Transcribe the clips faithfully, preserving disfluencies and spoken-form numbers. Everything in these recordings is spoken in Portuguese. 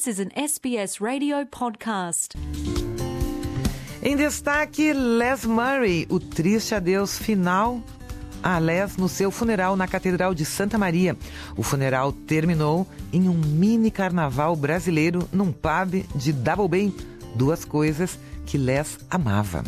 This is an S B S radio podcast. Em destaque, Les Murray, o triste adeus final a Les no seu funeral na Catedral de Santa Maria. O funeral terminou em um mini carnaval brasileiro num pub de Double Bay, duas coisas que Les amava.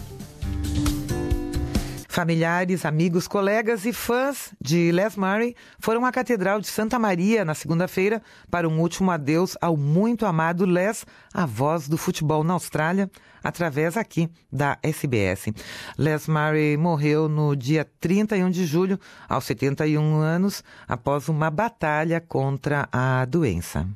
Familiares, amigos, colegas e fãs de Les Murray foram à Catedral de Santa Maria na segunda-feira para um último adeus ao muito amado Les, a voz do futebol na Austrália, através aqui da S B S. Les Murray morreu no dia trinta e um de julho, aos setenta e um anos, após uma batalha contra a doença.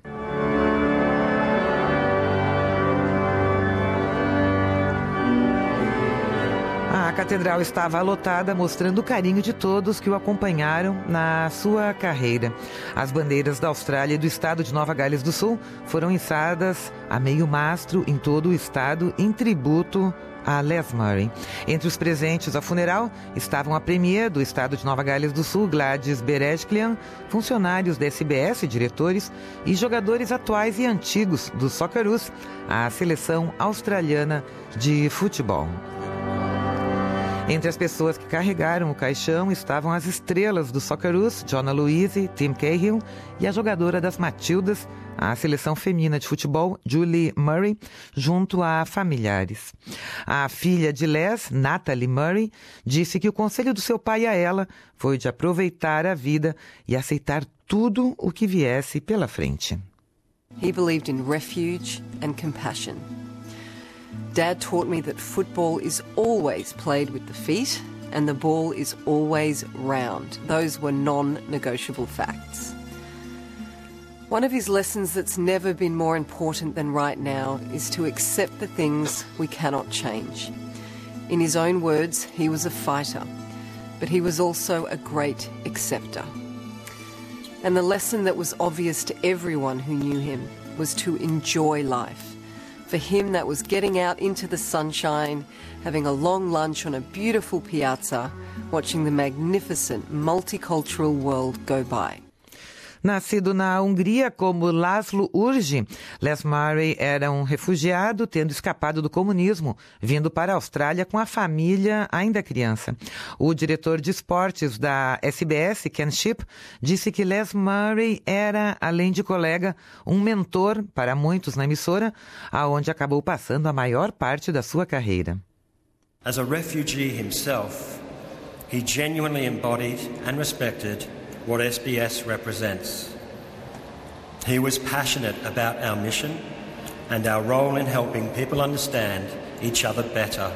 A catedral estava lotada, mostrando o carinho de todos que o acompanharam na sua carreira. As bandeiras da Austrália e do estado de Nova Gales do Sul foram içadas a meio mastro em todo o estado em tributo a Les Murray. Entre os presentes ao funeral estavam a premier do estado de Nova Gales do Sul, Gladys Berejiklian, funcionários da S B S, diretores e jogadores atuais e antigos do Socceroos, a seleção australiana de futebol. Entre as pessoas que carregaram o caixão estavam as estrelas do Socceroos, Jonna Louise, Tim Cahill, e a jogadora das Matildas, a seleção feminina de futebol, Julie Murray, junto a familiares. A filha de Les, Natalie Murray, disse que o conselho do seu pai a ela foi de aproveitar a vida e aceitar tudo o que viesse pela frente. He believed in refuge and compassion. Dad taught me that football is always played with the feet and the ball is always round. Those were non-negotiable facts. One of his lessons that's never been more important than right now is to accept the things we cannot change. In his own words, he was a fighter, but he was also a great acceptor. And the lesson that was obvious to everyone who knew him was to enjoy life. For him, that was getting out into the sunshine, having a long lunch on a beautiful piazza, watching the magnificent multicultural world go by. Nascido na Hungria como László Urgi, Les Murray era um refugiado tendo escapado do comunismo, vindo para a Austrália com a família ainda criança. O diretor de esportes da S B S, Ken Shipp, disse que Les Murray era, além de colega, um mentor para muitos na emissora, aonde acabou passando a maior parte da sua carreira. As a refugee himself, he genuinely embodied and respected what S B S represents. He was passionate about our mission and our role in helping people understand each other better.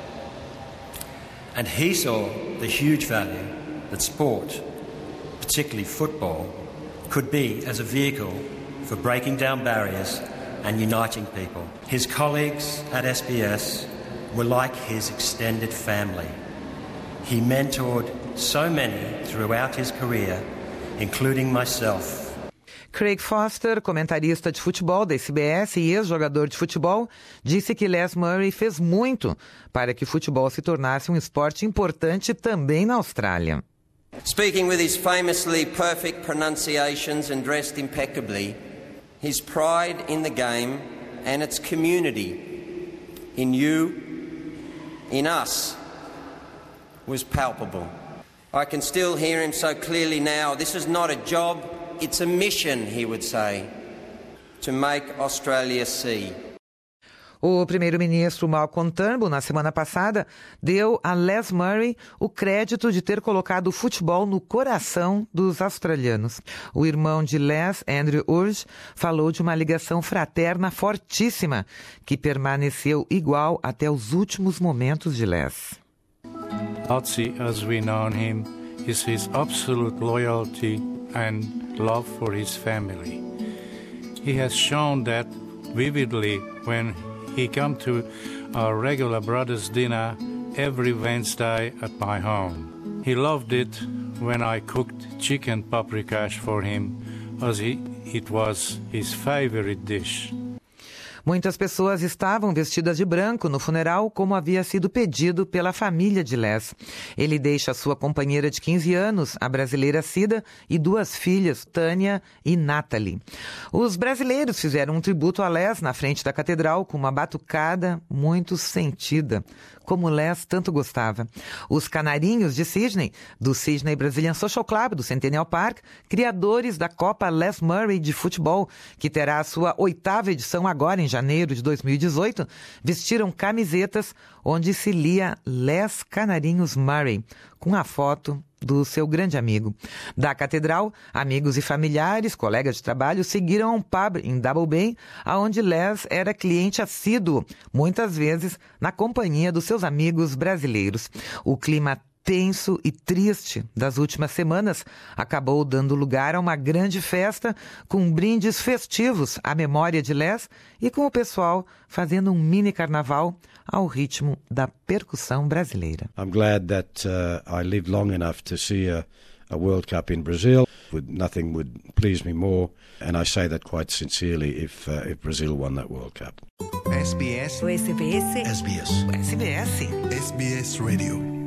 And he saw the huge value that sport, particularly football, could be as a vehicle for breaking down barriers and uniting people. His colleagues at S B S were like his extended family. He mentored so many throughout his career, including myself. Craig Foster, comentarista de futebol da S B S e ex-jogador de futebol, disse que Les Murray fez muito para que o futebol se tornasse um esporte importante também na Austrália. Speaking with his famously perfect pronunciations and dressed impeccably, his pride in the game and its community, in you, in us, was palpable. I can still hear him so clearly now. This is not a job, it's a mission, he would say, to make Australia see. O primeiro-ministro Malcolm Turnbull, na semana passada, deu a Les Murray o crédito de ter colocado o futebol no coração dos australianos. O irmão de Les, Andrew Urge, falou de uma ligação fraterna fortíssima, que permaneceu igual até os últimos momentos de Les. Otzi, as we know him, is his absolute loyalty and love for his family. He has shown that vividly when he came to our regular brothers' dinner every Wednesday at my home. He loved it when I cooked chicken paprikash for him, as he, it was his favorite dish. Muitas pessoas estavam vestidas de branco no funeral, como havia sido pedido pela família de Les. Ele deixa sua companheira de quinze anos, a brasileira Cida, e duas filhas, Tânia e Nathalie. Os brasileiros fizeram um tributo a Les na frente da catedral com uma batucada muito sentida, como Les tanto gostava. Os Canarinhos de Sydney, do Sydney Brazilian Social Club, do Centennial Park, criadores da Copa Les Murray de futebol, que terá a sua oitava edição agora em janeiro de dois mil e dezoito, vestiram camisetas onde se lia Les Canarinhos Murray, com a foto do seu grande amigo. Da catedral, amigos e familiares, colegas de trabalho, seguiram a um pub em Double Bay, onde Les era cliente assíduo, muitas vezes na companhia dos seus amigos brasileiros. O clima tenso e triste das últimas semanas acabou dando lugar a uma grande festa com brindes festivos à memória de Les e com o pessoal fazendo um mini carnaval ao ritmo da percussão brasileira. I'm glad that uh, I lived long enough to see a, a World Cup in Brazil. Would, nothing would please me more, and I say that quite sincerely if, uh, if Brazil won that World Cup. S B S. O S B S. S B S. S B S. S B S Radio.